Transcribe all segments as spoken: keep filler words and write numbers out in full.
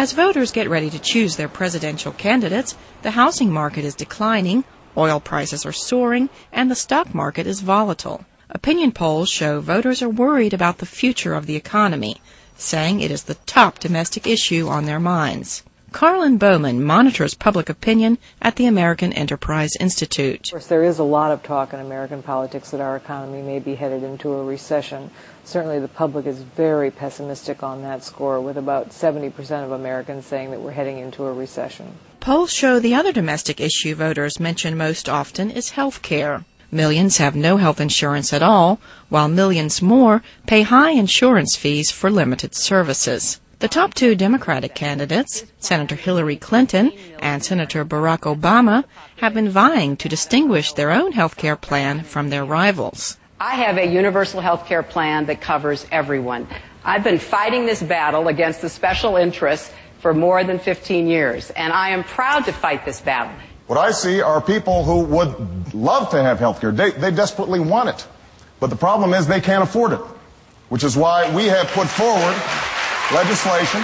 As voters get ready to choose their presidential candidates, the housing market is declining, oil prices are soaring, and the stock market is volatile. Opinion polls show voters are worried about the future of the economy, saying it is the top domestic issue on their minds. Carlin Bowman monitors public opinion at the American Enterprise Institute. Of course, there is a lot of talk in American politics that our economy may be headed into a recession. Certainly the public is very pessimistic on that score, with about seventy percent of Americans saying that we're heading into a recession. Polls show the other domestic issue voters mention most often is health care. Millions have no health insurance at all, while millions more pay high insurance fees for limited services. The top two Democratic candidates, Senator Hillary Clinton and Senator Barack Obama, have been vying to distinguish their own health care plan from their rivals. I have a universal health care plan that covers everyone. I've been fighting this battle against the special interests for more than fifteen years, and I am proud to fight this battle. What I see are people who would love to have health care. They, they desperately want it. But the problem is they can't afford it, which is why we have put forward legislation.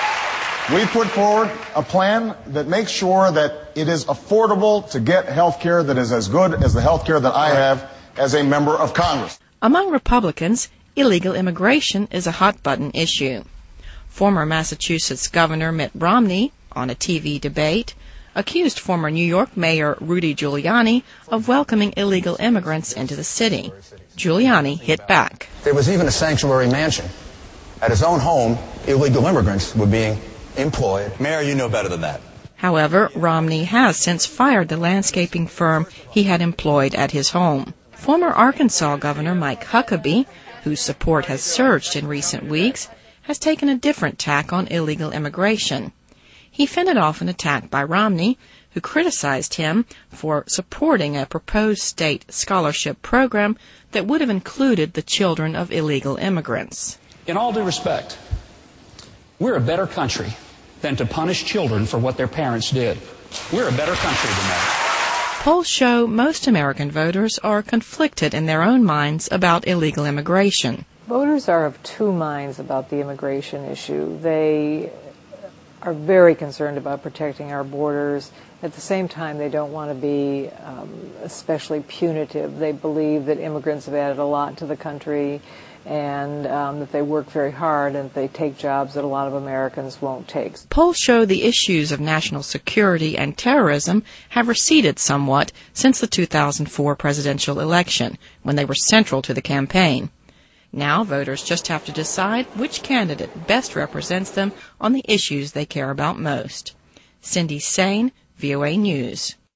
We put forward a plan that makes sure that it is affordable to get health care that is as good as the health care that I have as a member of Congress. Among Republicans, illegal immigration is a hot-button issue. Former Massachusetts Governor Mitt Romney, on a T V debate, accused former New York Mayor Rudy Giuliani of welcoming illegal immigrants into the city. Giuliani hit back. There was even a sanctuary mansion. At his own home, illegal immigrants were being employed. Mayor, you know better than that. However, Romney has since fired the landscaping firm he had employed at his home. Former Arkansas Governor Mike Huckabee, whose support has surged in recent weeks, has taken a different tack on illegal immigration. He fended off an attack by Romney, who criticized him for supporting a proposed state scholarship program that would have included the children of illegal immigrants. In all due respect, we're a better country than to punish children for what their parents did. We're a better country than that. Polls show most American voters are conflicted in their own minds about illegal immigration. Voters are of two minds about the immigration issue. They are very concerned about protecting our borders. At the same time, they don't want to be um, especially punitive. They believe that immigrants have added a lot to the country, and um, that they work very hard and they take jobs that a lot of Americans won't take. Polls show the issues of national security and terrorism have receded somewhat since the two thousand four presidential election, when they were central to the campaign. Now voters just have to decide which candidate best represents them on the issues they care about most. Cindy Sain, V O A News.